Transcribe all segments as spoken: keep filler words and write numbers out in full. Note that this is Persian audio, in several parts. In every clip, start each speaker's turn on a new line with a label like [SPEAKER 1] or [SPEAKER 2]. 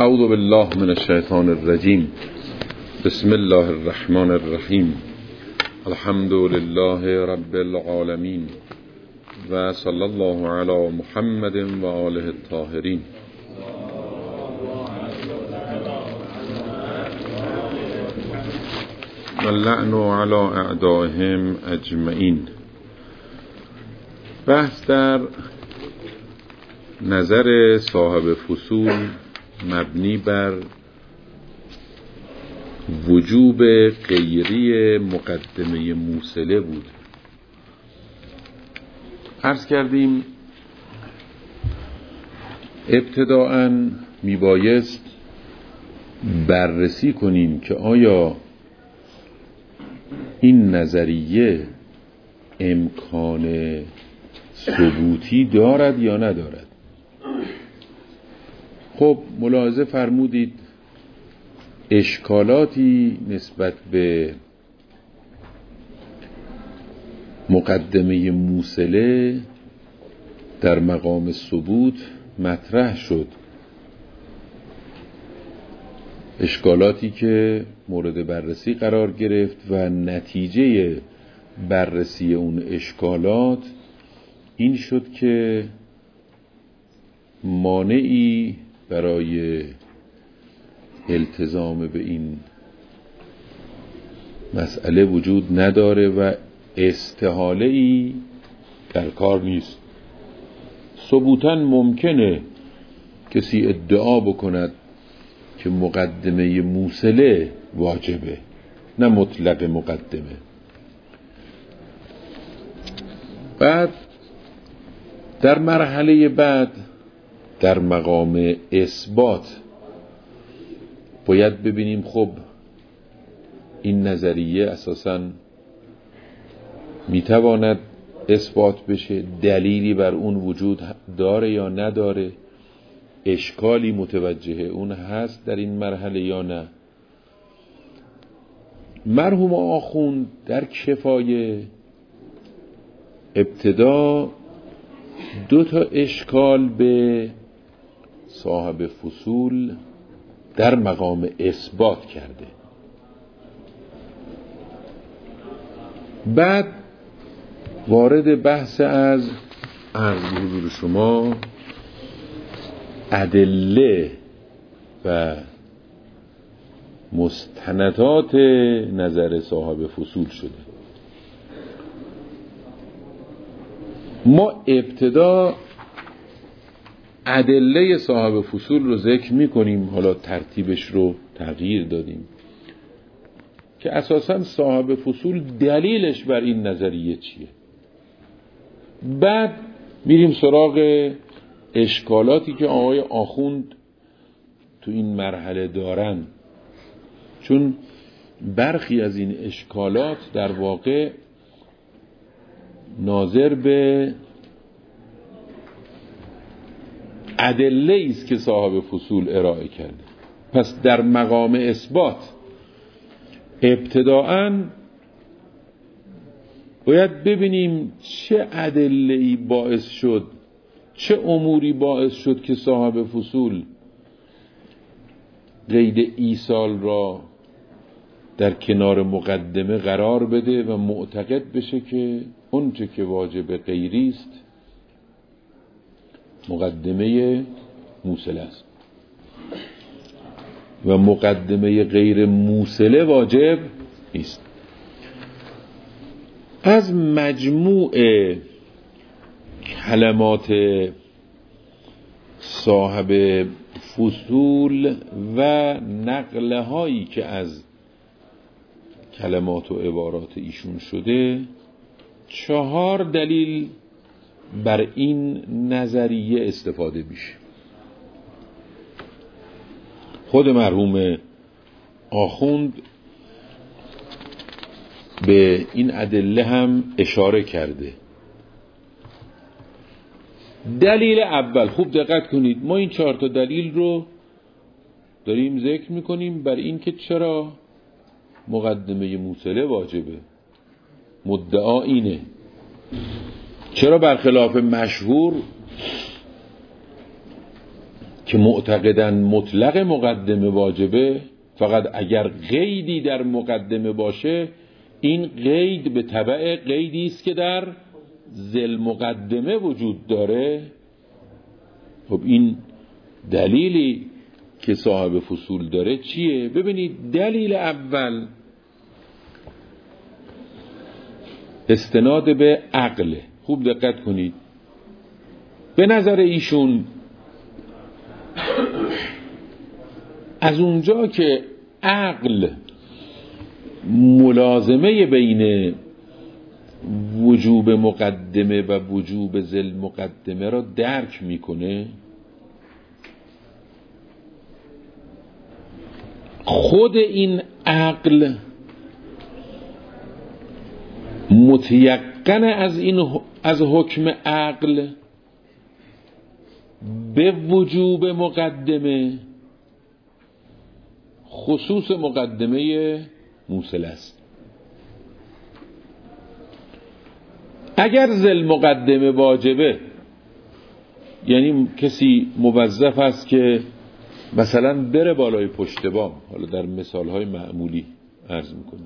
[SPEAKER 1] اعوذ بالله من الشیطان الرجیم. بسم الله الرحمن الرحیم. الحمد لله رب العالمین و صلی الله علی محمد و آله الطاهرین. و اللعن علی اعدائهم اجمعین. بحث در نظر صاحب فصول مبنی بر وجوب غیری مقدمه موصله بود. عرض کردیم ابتداءً میبایست بررسی کنیم که آیا این نظریه امکان ثبوتی دارد یا ندارد. خب ملاحظه فرمودید اشکالاتی نسبت به مقدمه موصله در مقام ثبوت مطرح شد، اشکالاتی که مورد بررسی قرار گرفت و نتیجه بررسی اون اشکالات این شد که مانعی برای التزام به این مسئله وجود نداره و استحاله‌ای در کار نیست. ثبوتاً ممکنه کسی ادعا بکند که مقدمه موصله واجبه، نه مطلق مقدمه. بعد در مرحله بعد در مقام اثبات باید ببینیم خب این نظریه اساساً میتواند اثبات بشه، دلیلی بر اون وجود داره یا نداره، اشکالی متوجه اون هست در این مرحله یا نه. مرحوم آخوند در کفایه ابتدا دو تا اشکال به صاحب فصول در مقام اثبات کرده. بعد وارد بحث از عرض حضور شما ادله و مستندات نظر صاحب فصول شده. ما ابتدا ادله صاحب فصول رو ذکر می کنیم، حالا ترتیبش رو تغییر دادیم که اساساً صاحب فصول دلیلش بر این نظریه چیه. بعد میریم سراغ اشکالاتی که آقای آخوند تو این مرحله دارن، چون برخی از این اشکالات در واقع ناظر به ادله است که صاحب فصول ارائه کرده. پس در مقام اثبات ابتداءً باید ببینیم چه ادله‌ای باعث شد، چه اموری باعث شد که صاحب فصول قید ایصال را در کنار مقدمه قرار بده و معتقد بشه که اون چه که واجب غیری است مقدمه موصله است و مقدمه غیر موصله واجب نیست. از مجموع کلمات صاحب فصول و نقله هایی که از کلمات و عبارات ایشون شده، چهار دلیل بر این نظریه استفاده میشه. خود مرحوم آخوند به این ادله هم اشاره کرده. دلیل اول، خوب دقت کنید، ما این چهار تا دلیل رو داریم ذکر میکنیم بر این که چرا مقدمه موصله واجبه. مدعا اینه، چرا برخلاف مشهور که معتقدن مطلق مقدمه واجبه، فقط اگر قیدی در مقدمه باشه این قید به تبع قیدی است که در ذل مقدمه وجود داره. خب این دلیلی که صاحب فصول داره چیه؟ ببینید دلیل اول استناد به عقل. خوب دقت کنید، به نظر ایشون از اونجا که عقل ملازمه بین وجوب مقدمه و وجوب ذل مقدمه را درک میکنه، خود این عقل متیقن از این از حکم عقل به وجوب مقدمه خصوص مقدمه موصل است. اگر ذل مقدمه واجبه، یعنی کسی موظف است که مثلا بره بالای پشت بام، حالا در مثالهای معمولی عرض میکنیم،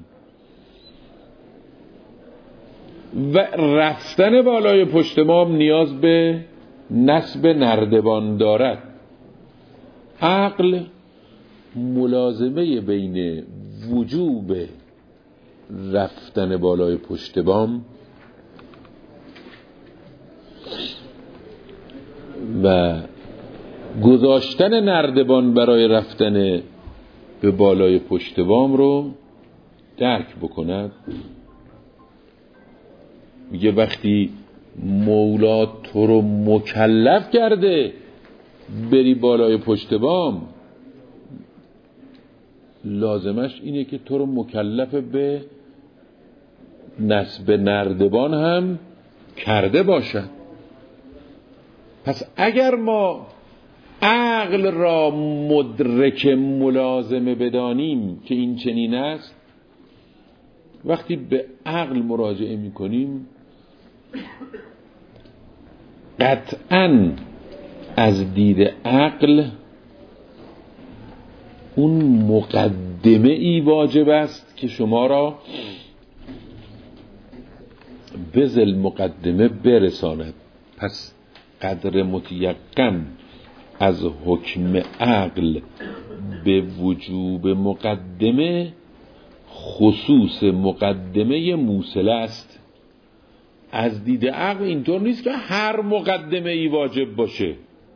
[SPEAKER 1] و رفتن بالای پشت بام نیاز به نصب نردبان دارد، عقل ملازمه بین وجوب رفتن بالای پشت بام و گذاشتن نردبان برای رفتن به بالای پشت بام رو درک بکند. میگه وقتی مولا تو رو مکلف کرده بری بالای پشت بام، لازمش اینه که تو رو مکلف به نصب نردبان هم کرده باشد. پس اگر ما عقل را مدرک ملازمه بدانیم که این چنین است، وقتی به عقل مراجعه میکنیم قطعاً از دید عقل اون مقدمه ای واجب است که شما را به ذل مقدمه برساند. پس قدر متیقن از حکم عقل به وجوب مقدمه خصوص مقدمه موصله است. از دید عقل اینطور نیست که هر مقدمه ای واجب باشه.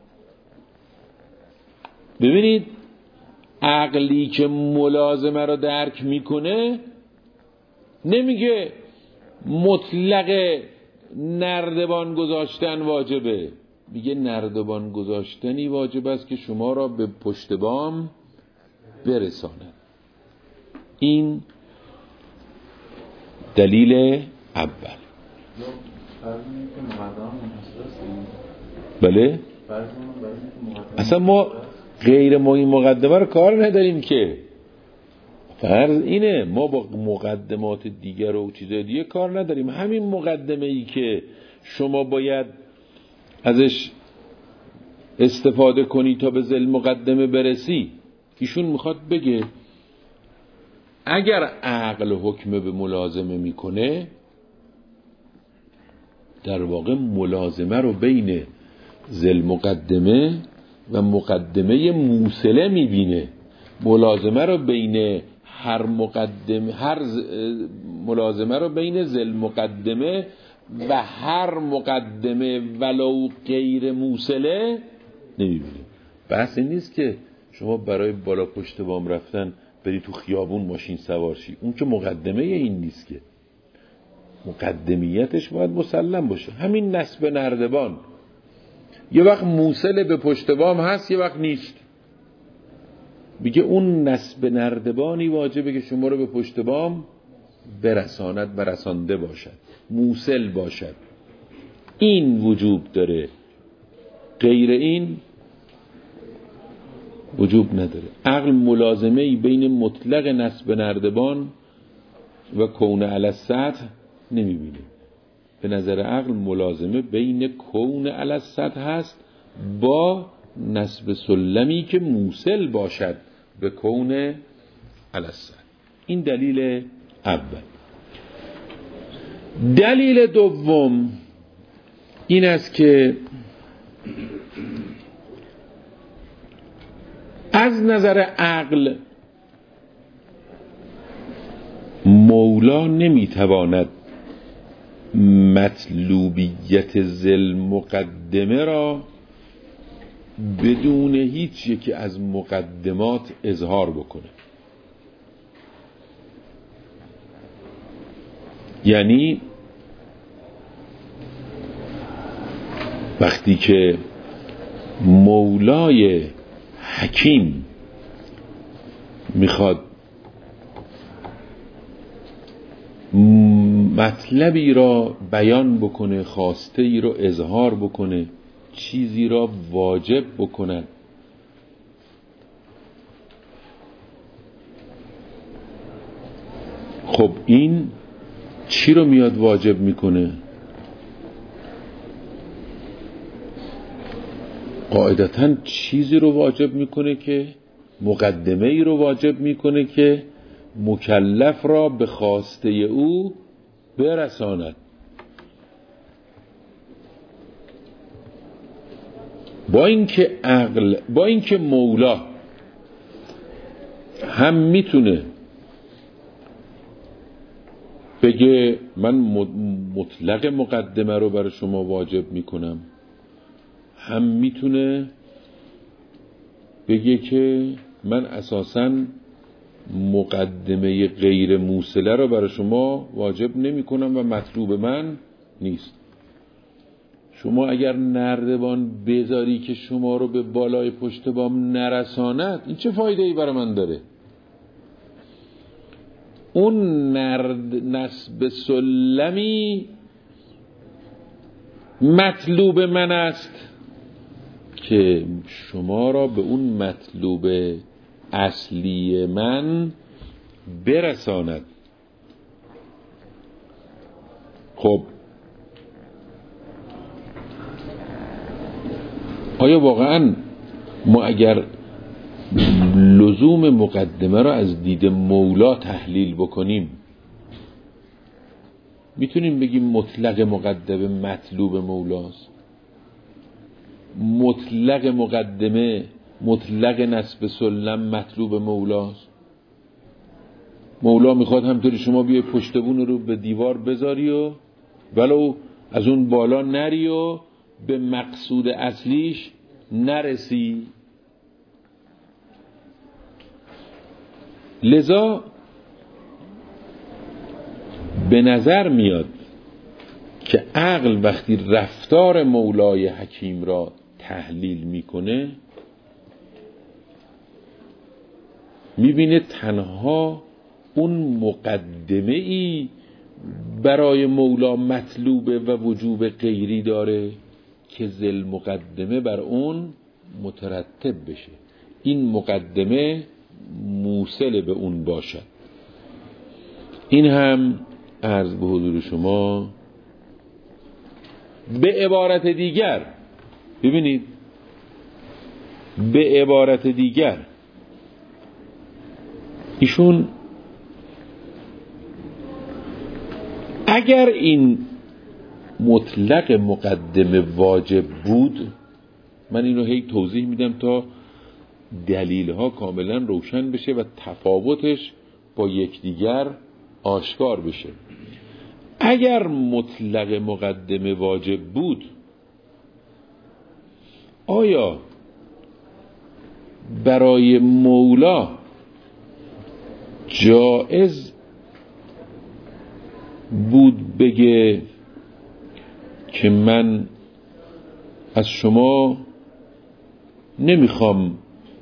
[SPEAKER 1] ببینید عقلی که ملازمه را درک میکنه نمیگه مطلق نردبان گذاشتن واجبه، میگه نردبان گذاشتنی واجب است که شما را به پشت بام برساند. این دلیل اول. بله؟ اصلا ما غیر ما این مقدمه رو کار نداریم که، فرض اینه ما با مقدمات دیگر و چیزای دیگه کار نداریم. همین مقدمه ای که شما باید ازش استفاده کنی تا به ذل مقدمه برسی، ایشون میخواد بگه اگر عقل حکم به ملازمه میکنه، در واقع ملازمه رو بین ذل مقدمه و مقدمه موصله میبینه. ملازمه رو بین هر مقدمه هر ملازمه رو بین ذل مقدمه و هر مقدمه ولو غیر موصله نمیبینه. بحث این نیست که شما برای بالا پشت بام رفتن بری تو خیابون ماشین سوار شی، اون که مقدمه این نیست که، مقدمیتش باید مسلم باشه. همین نصب نردبان یه وقت موصل به پشت بام هست، یه وقت نیست. میگه اون نصب نردبانی واجبه که شما رو به پشت بام برساند و رسانده باشد، موصل باشد. این وجوب داره، غیر این وجوب نداره. عقل ملازمه ای بین مطلق نصب نردبان و کون علی السطح نمیبینه. به نظر عقل ملازمه بین کون علی السطح هست با نصب سلمی که موصل باشد به کون الاسد. این دلیل اول. دلیل دوم این است که از نظر عقل مولا نمیتواند مطلوبیت ذل مقدمه را بدون هیچ یکی از مقدمات اظهار بکنه. یعنی وقتی که مولای حکیم میخواد مطلبی را بیان بکنه، خواسته ای را اظهار بکنه، چیزی را واجب بکنه، خب این چی رو میاد واجب میکنه؟ قاعدتاً چیزی رو واجب میکنه که مقدمه ای رو واجب میکنه که مکلف را به خواسته او برساند. با اینکه عقل، با اینکه مولا هم میتونه بگه من مطلق مقدمه رو برای شما واجب میکنم، هم میتونه بگه که من اساساً مقدمه غیر موصله رو برای شما واجب نمی کنم و مطلوب من نیست. شما اگر نردبان بذاری که شما رو به بالای پشت بام نرساند، این چه فایده ای برای من داره؟ اون نرد نصب سلمی مطلوب من است که شما را به اون مطلوب اصلی من برساند. خب آیا واقعا ما اگر لزوم مقدمه را از دید مولا تحلیل بکنیم میتونیم بگیم مطلق مقدمه مطلوب مولاست؟ مطلق مقدمه، مطلق نصب سلم مطلوب مولاست؟ مولا میخواد همطوری شما بیای پشتبون رو به دیوار بذاری و ولو از اون بالا نری و به مقصود اصلیش نرسی. لذا به نظر میاد که عقل وقتی رفتار مولای حکیم را تحلیل میکنه میبینه تنها اون مقدمه ای برای مولا مطلوبه و وجوب غیری داره که ذل مقدمه بر اون مترتب بشه، این مقدمه موصل به اون باشد. این هم عرض به حضور شما. به عبارت دیگر ببینید، به عبارت دیگر ایشون اگر این مطلق مقدمه واجب بود، من اینو هی توضیح میدم تا دلیلها کاملا روشن بشه و تفاوتش با یکدیگر آشکار بشه. اگر مطلق مقدمه واجب بود، آیا برای مولا جائز بود بگه که من از شما نمیخوام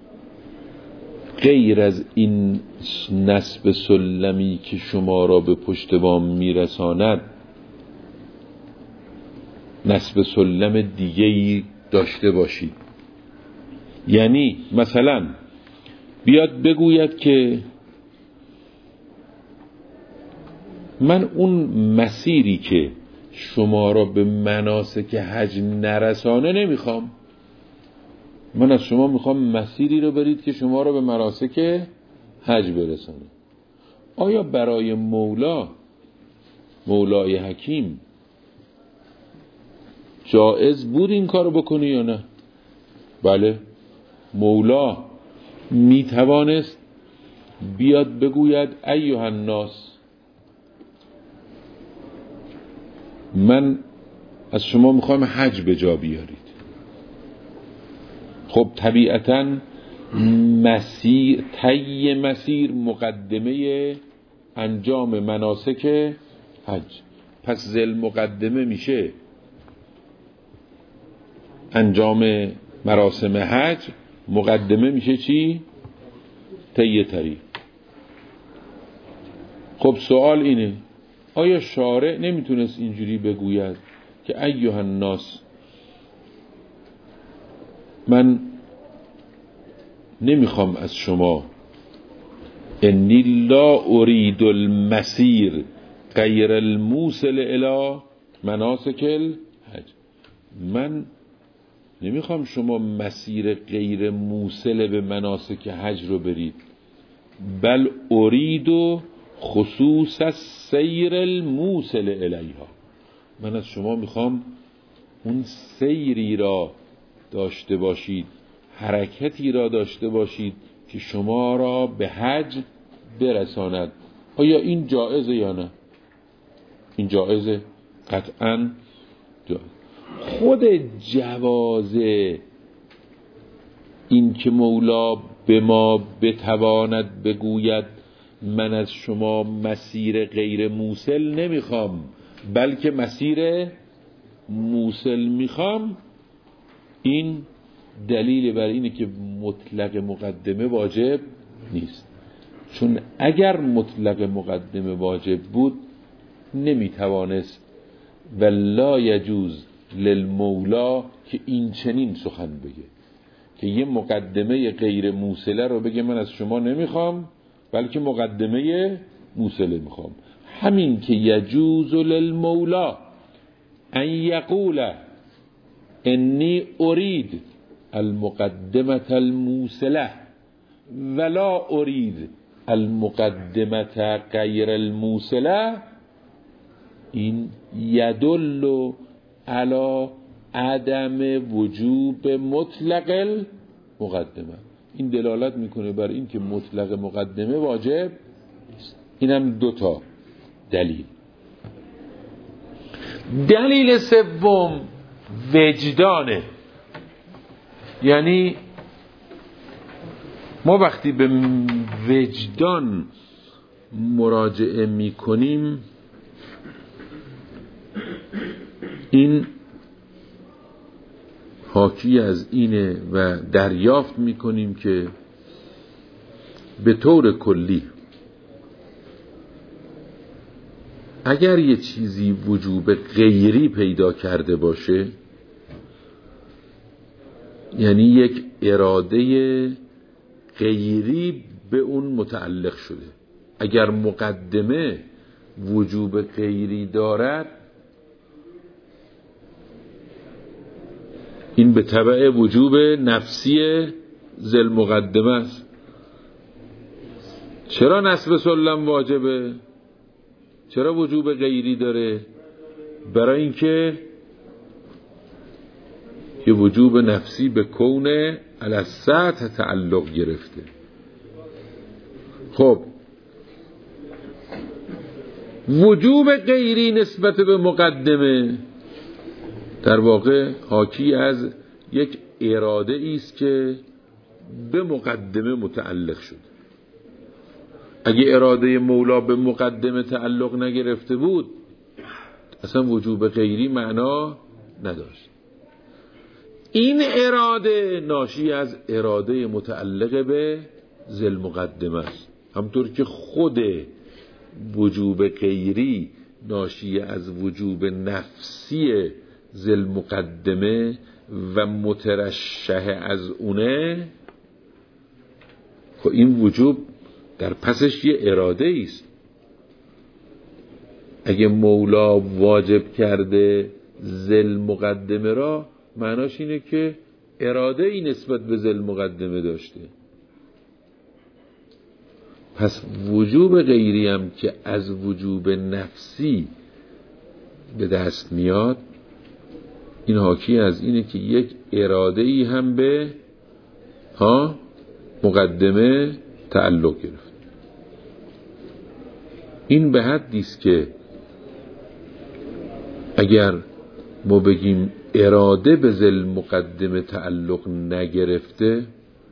[SPEAKER 1] غیر از این نصب سلمی که شما را به پشت بام میرساند نصب سلم دیگه‌ای داشته باشید؟ یعنی مثلا بیاد بگوید که من اون مسیری که شما را به مناسک حج نرسانه نمیخوام، من از شما میخوام مسیری رو برید که شما رو به مناسک حج برسانه. آیا برای مولا، مولای حکیم، جائز بود این کارو بکنی یا نه؟ بله، مولا میتوانست بیاد بگوید ایها الناس، من از شما میخوام حج به جا بیارید. خب طبیعتاً مسیر، طی مسیر مقدمه انجام مناسک حج، پس ذل مقدمه میشه انجام مراسم حج، مقدمه میشه چی؟ طی طریق. خب سوال اینه، آیا شارع نمیتونست اینجوری بگوید که ایها الناس، من نمیخوام از شما، انی لا ارید المسیر غیر الموصل الی مناسک الحج، من نمیخوام شما مسیر غیر موصل به مناسک حج رو برید، بل ارید و خصوص سیر الموصل الیها، من از شما میخوام اون سیری را داشته باشید، حرکتی را داشته باشید که شما را به حج برساند. آیا این جائزه یا نه؟ این جائزه، قطعاً جائزه. خود جواز این که مولا به ما بتواند بگوید من از شما مسیر غیر موصل نمیخوام بلکه مسیر موصل میخوام، این دلیل بر اینه که مطلق مقدمه واجب نیست. چون اگر مطلق مقدمه واجب بود نمیتوانست و لا یجوز للمولا که این چنین سخن بگه، که یه مقدمه غیر موصله رو بگه من از شما نمیخوام بلکه مقدمه موصله میخوام. همین که یجوز للمولا ان یقول انی ارید المقدمه الموصله ولا ارید المقدمه غیر الموصله، این یدل علی عدم وجوب مطلق المقدمه، این دلالت میکنه بر این که مطلق مقدمه واجب نیست. اینم دوتا دلیل. دلیل سوم وجدانه، یعنی ما وقتی به وجدان مراجعه میکنیم این حاکی از اینه و دریافت میکنیم که به طور کلی اگر یه چیزی وجوب غیری پیدا کرده باشه، یعنی یک اراده غیری به اون متعلق شده، اگر مقدمه وجوب غیری دارد این به تبع وجوب نفسی ذل مقدمه است. چرا نصب سلم واجبه؟ چرا وجوب غیری داره؟ برای اینکه یه وجوب نفسی به کون علی السطح تعلق گرفته. خب وجوب غیری نسبت به مقدمه در واقع حاکی از یک اراده است که به مقدمه متعلق شد. اگه اراده مولا به مقدمه تعلق نگرفته بود اصلا وجوب غیری معنا نداشت. این اراده ناشی از اراده متعلق به ذل مقدمه است، همطور که خود وجوب غیری ناشی از وجوب نفسی ذل مقدمه و مترشح از اونه. خب این وجوب در پسش یه اراده است. اگه مولا واجب کرده ذل مقدمه را، معناش اینه که اراده ای نسبت به ذل مقدمه داشته. پس وجوب غیری هم که از وجوب نفسی به دست میاد، این حاکی از اینه که یک اراده ای هم به ها مقدمه تعلق گرفت. این به حدی است که اگر ما بگیم اراده به ذل مقدمه تعلق نگرفته،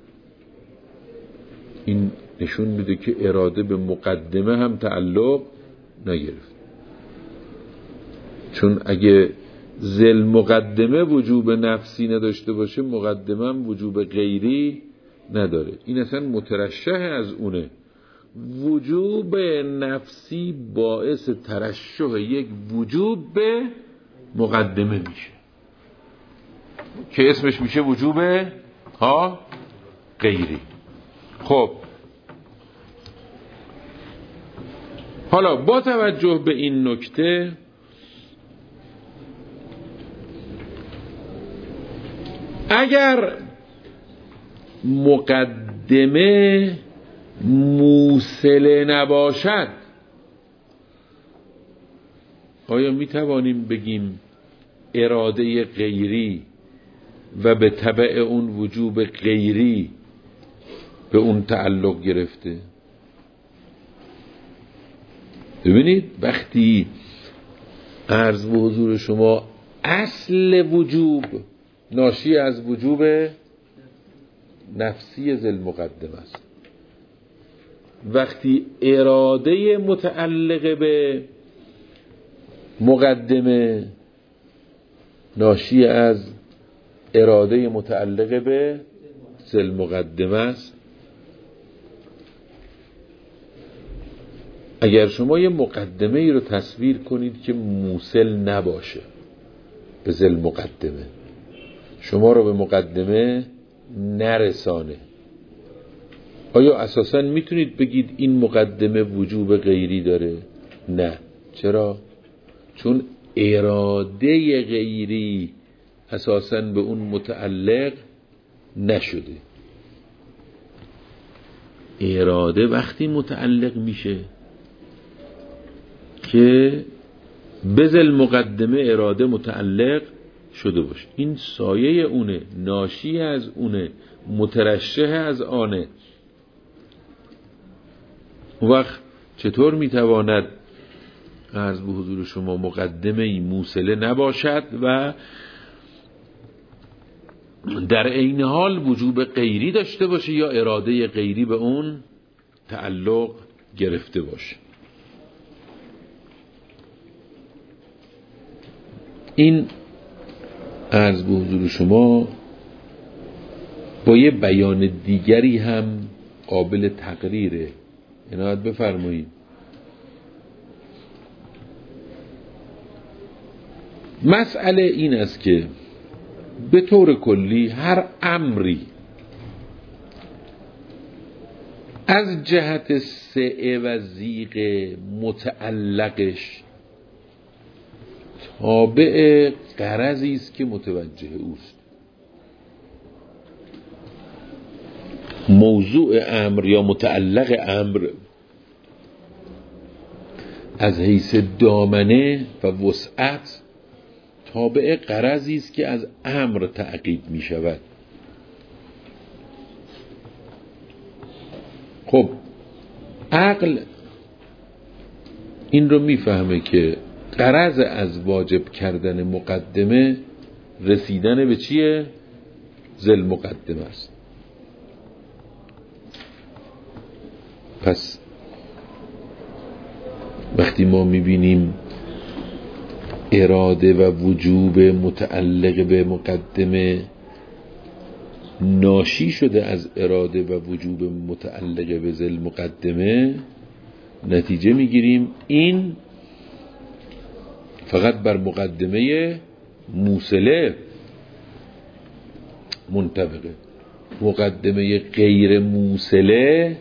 [SPEAKER 1] این نشون میده که اراده به مقدمه هم تعلق نگرفت. چون اگه ذل مقدمه وجوب نفسی نداشته باشه، مقدمه هم وجوب غیری نداره. این اصلا مترشح از اونه. وجوب نفسی باعث ترشح یک وجوب به مقدمه میشه که اسمش میشه وجوب ها غیری. خب حالا با توجه به این نکته اگر مقدمه موصله نباشد، آیا می توانیم بگیم اراده غیری و به تبع اون وجوب غیری به اون تعلق گرفته؟ ببینید وقتی عرض به حضور شما اصل وجوب ناشی از وجوب نفسی ذل مقدمه است، وقتی اراده متعلق به مقدمه ناشی از اراده متعلق به ذل مقدمه است، اگر شما یه مقدمه ای رو تصویر کنید که موصل نباشه به ذل مقدمه، شما رو به مقدمه نرسانه، آیا اساساً میتونید بگید این مقدمه وجوب غیری داره؟ نه. چرا؟ چون اراده غیری اساساً به اون متعلق نشده. اراده وقتی متعلق میشه که به ذل مقدمه اراده متعلق شده باشه، این سایه اونه، ناشی از اونه، مترشح از آنه. وقت چطور میتواند عرض به حضور شما مقدمه ای موصله نباشد و در عین حال وجوب غیری داشته باشه یا اراده غیری به اون تعلق گرفته باشه؟ این عرض به حضور شما با یه بیان دیگری هم قابل تقریره. عنایت بفرمایید. مسئله این است که به طور کلی هر امری از جهت سعه و ضیق متعلقش تابع غرضی است که متوجه اوست. موضوع امر یا متعلق امر از حیث دامنه و وسعت تابع غرضی است که از امر تعقیب می شود. خب عقل این رو می فهمه که غرض از واجب کردن مقدمه رسیدن به چیه؟ ذل مقدمه است. پس وقتی ما میبینیم اراده و وجوب متعلق به مقدمه ناشی شده از اراده و وجوب متعلق به ذل مقدمه، نتیجه میگیریم این فقط بر مقدمه موصله منطبقه. مقدمه غیر موصله،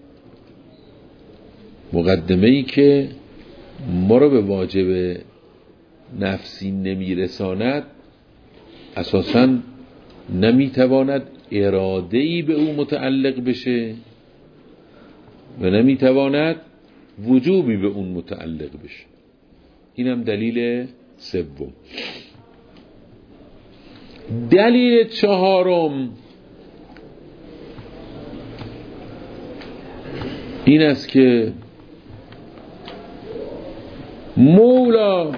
[SPEAKER 1] مقدمه ای که ما رو به واجب نفسی نمیرساند، اساساً نمیتواند اراده‌ای به او متعلق بشه و نمیتواند وجوبی به اون متعلق بشه. اینم دلیل سوم. دلیل چهارم این است که مولا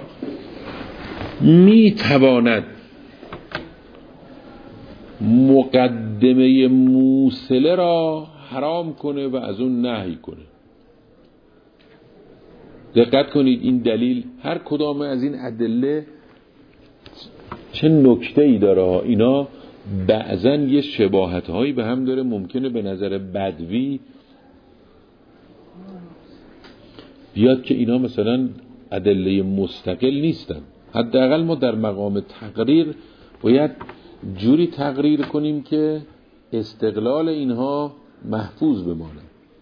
[SPEAKER 1] میتواند مقدمه موصله را حرام کنه و از اون نهی کنه. دقت کنید این دلیل هر کدام از این ادله چه نکته‌ای داره. اینا بعضا یه شباهت‌هایی به هم داره، ممکنه به نظر بدوی بیاد که اینا مثلا ادله مستقل نیستن. حداقل ما در مقام تقریر باید جوری تقریر کنیم که استقلال اینها محفوظ بمانه.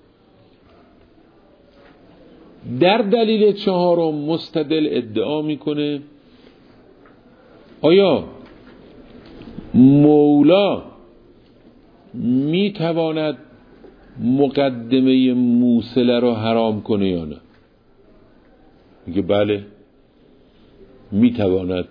[SPEAKER 1] در دلیل چهارم مستدل ادعا میکنه آیا مولا میتواند مقدمه موصله رو حرام کنه یا نه؟ میگه بله میتواند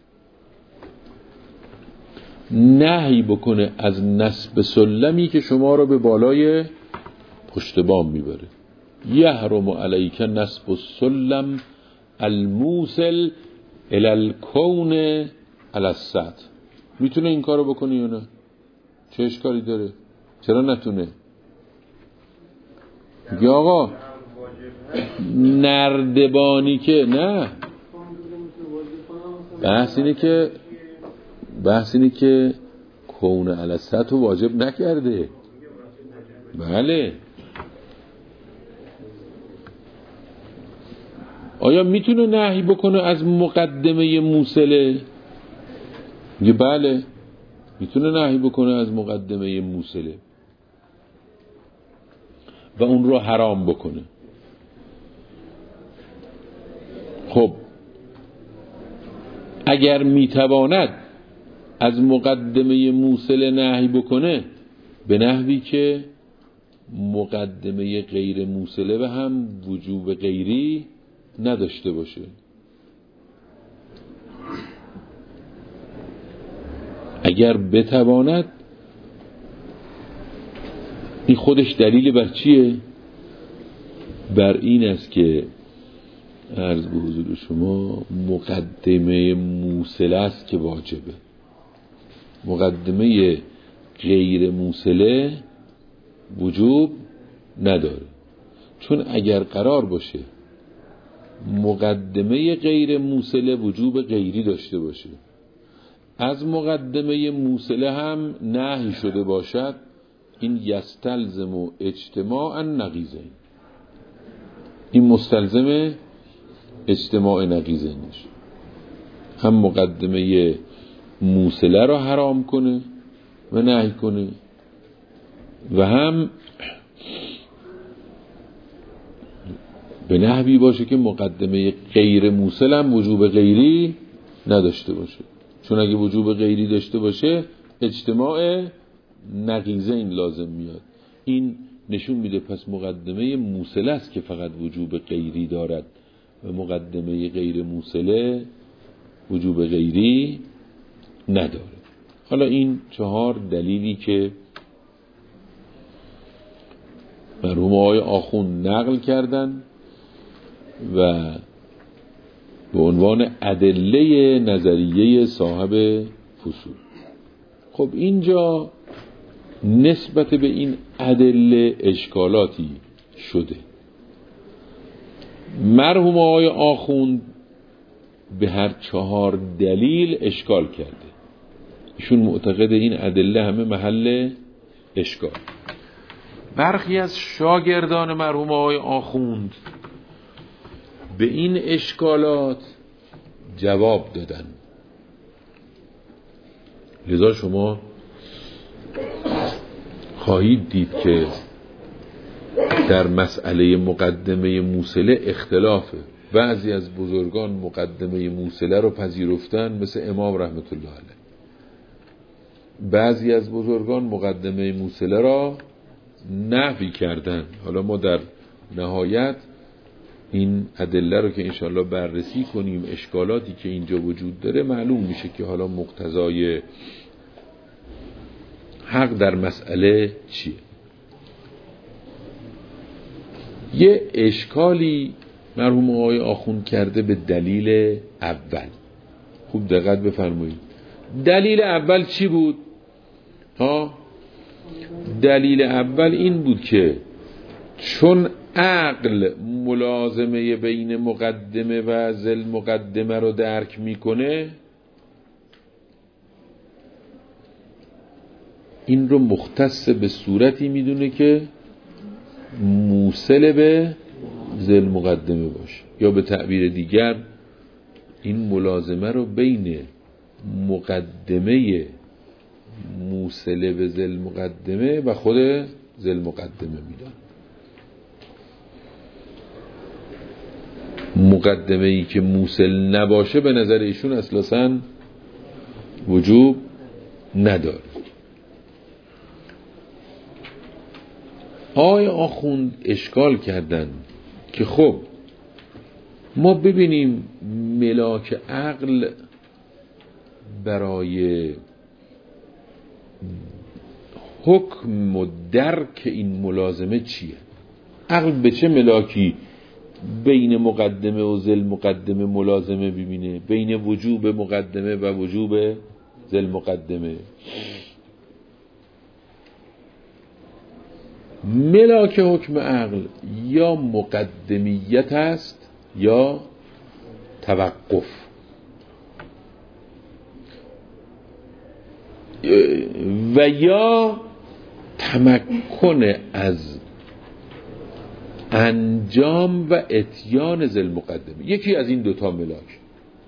[SPEAKER 1] نهی بکنه از نصب سلمی که شما رو به بالای پشت بام میبره. یحرم علیک نصب السلم الموصل الی الکون علی السطح. میتونه این کارو بکنه یا نه؟ چه اشکالی داره؟ چرا نتونه؟ یا آقا نردبانی که نه، بحث اینه که بحث اینه که کون علی السطح واجب نکرده. بله آیا میتونه نهی بکنه از مقدمه موصله؟ میگه بله میتونه نهی بکنه از مقدمه موصله و اون رو حرام بکنه. خب اگر میتواند از مقدمه موصله نهی بکنه به نحوی که مقدمه غیر موصله به هم وجوب غیری نداشته باشه، اگر بتواند، این خودش دلیل بر چیه؟ بر این است که عرض به حضور شما مقدمه موصله است که واجبه، مقدمه غیر موصله وجوب نداره. چون اگر قرار باشه مقدمه غیر موصله وجوب غیری داشته باشه، از مقدمه موصله هم نهی شده باشد، این یستلزم اجتماع نقیضین، این مستلزم اجتماع نقیضین میشه. هم مقدمه موصله را حرام کنه و نهی کنه و هم به نحوی باشه که مقدمه غیر موصل هم وجوب غیری نداشته باشه. چون اگه وجوب غیری داشته باشه اجتماع نقیضین لازم میاد. این نشون میده پس مقدمه موصله است که فقط وجوب غیری دارد و مقدمه غیر موصله وجوب غیری نداره. حالا این چهار دلیلی که مرحوم آقای آخوند نقل کردن و به عنوان ادله نظریه صاحب فصول. خب اینجا نسبت به این ادله اشکالاتی شده. مرحوم آقای آخوند به هر چهار دلیل اشکال کرده. ایشون معتقد این ادله همه محل اشکال. برخی از شاگردان مرحوم آقای آخوند به این اشکالات جواب دادن. لذا شما خواهید دید که در مسئله مقدمه موصله اختلافه. بعضی از بزرگان مقدمه موصله رو پذیرفتن مثل امام رحمت الله علیه، بعضی از بزرگان مقدمه موصله را نفی کردن. حالا ما در نهایت این ادله رو که انشاءالله بررسی کنیم، اشکالاتی که اینجا وجود داره، معلوم میشه که حالا مقتضای حق در مسئله چیه. یه اشکالی مرحوم آقای آخوند کرده به دلیل اول. خوب دقت بفرمایید. دلیل اول چی بود؟ ها؟ دلیل اول این بود که چون عقل ملازمه بین مقدمه و ذل مقدمه رو درک میکنه، این رو مختص به صورتی میدونه که موصل به ذل مقدمه باشه، یا به تعبیر دیگر این ملازمه رو بین مقدمه موصل به ذل مقدمه و خود ذل مقدمه میدونه. مقدمه ای که موصل نباشه به نظر ایشون اصلا وجوب نداره. آقای آخوند اشکال کردن که خب ما ببینیم ملاک عقل برای حکم و درک این ملازمه چیه؟ عقل به چه ملاکی بین مقدمه و ذل مقدمه ملازمه ببینه؟ بین وجوب مقدمه و وجوب ذل مقدمه. ملاک حکم عقل یا مقدمیت است یا توقف. و یا تمکن از انجام و اتیان ذل مقدمه. یکی از این دوتا ملاک.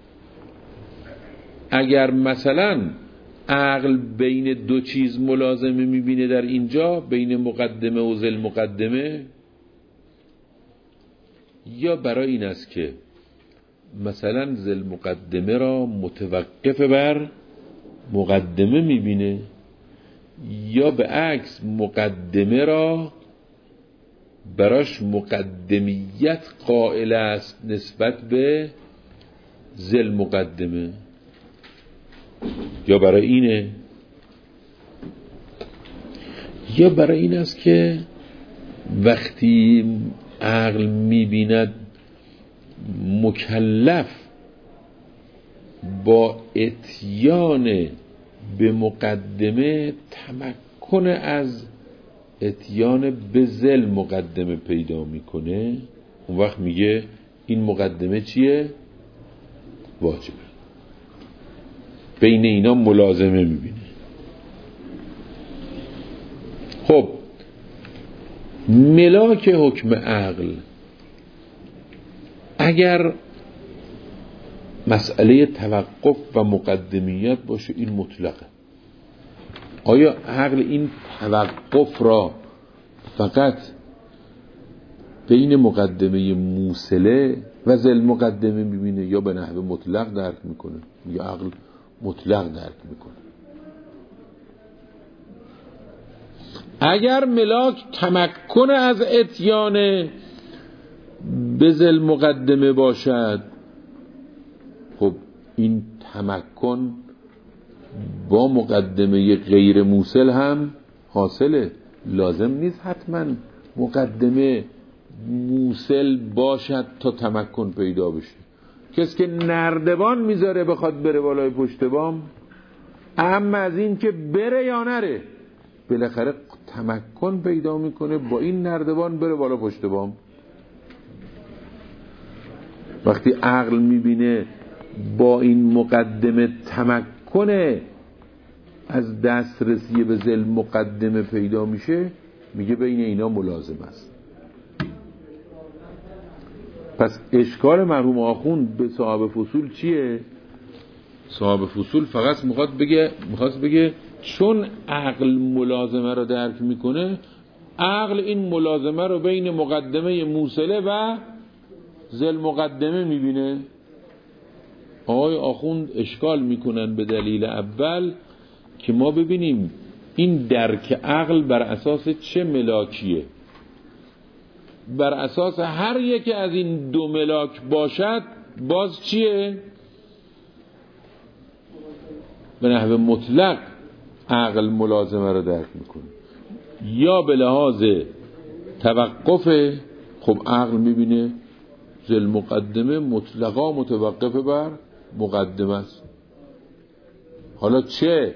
[SPEAKER 1] اگر مثلا عقل بین دو چیز ملازمه میبینه در اینجا، بین مقدمه و ذل مقدمه، یا برای این است که مثلا ذل مقدمه را متوقف بر مقدمه میبینه، یا به عکس مقدمه را براش مقدمیت قائل است نسبت به ذل مقدمه، یا برای اینه، یا برای این است که وقتی عقل میبیند مکلف با اتیان به مقدمه تمکن از اتیان به ذل مقدمه پیدا میکنه، اون وقت میگه این مقدمه چیه؟ واجبه. بین اینا ملازمه میبینه. خب ملاک حکم عقل اگر مسئله توقف و مقدمیت باشه، این مطلقه. آیا عقل این توقف را فقط بین مقدمه موصله و ذل مقدمه میبینه یا به نحو مطلق درک میکنه؟ یا عقل مطلق درک میکنه. اگر ملاک تمکن از اتیان به ذل مقدمه باشد، خب این تمکن با مقدمه غیر موصل هم حاصله. لازم نیست حتما مقدمه موصل باشد تا تمکن پیدا بشه. کسی که نردبان میذاره بخواد بره بالای پشت بام، اما از این که بره یا نره بالاخره تمکن پیدا میکنه با این نردبان بره بالا پشت بام. وقتی عقل میبینه با این مقدمه تمکن از دسترسی به ذل مقدمه پیدا میشه، میگه بین اینا ملازم است. پس اشکال مرحوم آخوند به صاحب فصول چیه؟ صاحب فصول فقط میخواد بگه میخواست بگه چون عقل ملازمه رو درک میکنه، عقل این ملازمه رو بین مقدمه موصله و ذل مقدمه میبینه. آقای آخوند اشکال میکنن به دلیل اول که ما ببینیم این درک عقل بر اساس چه ملاکیه. بر اساس هر یکی از این دو ملاک باشد باز چیه؟ به نحو مطلق عقل ملازمه رو درک میکنه. یا به لحاظ توقف، خب عقل میبینه ذل مقدمه مطلقا متوقف بر مقدمه است. حالا چه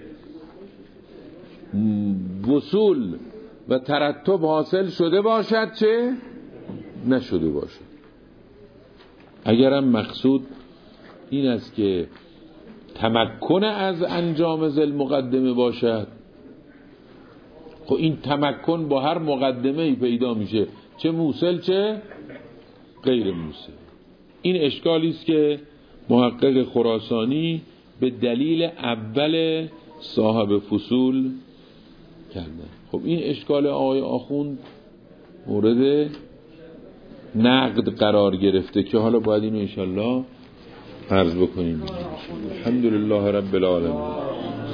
[SPEAKER 1] وصول و ترتب حاصل شده باشد چه نشده باشد. اگرم مقصود این است که تمکن از انجام ذل مقدمه باشد، خب این تمکن با هر مقدمه‌ای پیدا میشه، چه موصل چه غیر موصل. این اشکالی است که محقق خراسانی به دلیل اول صاحب فصول کردن. خب این اشکال آقای آخوند مورد نقد قرار گرفته که حالا باید اینو انشالله عرض بکنیم. الحمدلله رب العالمین.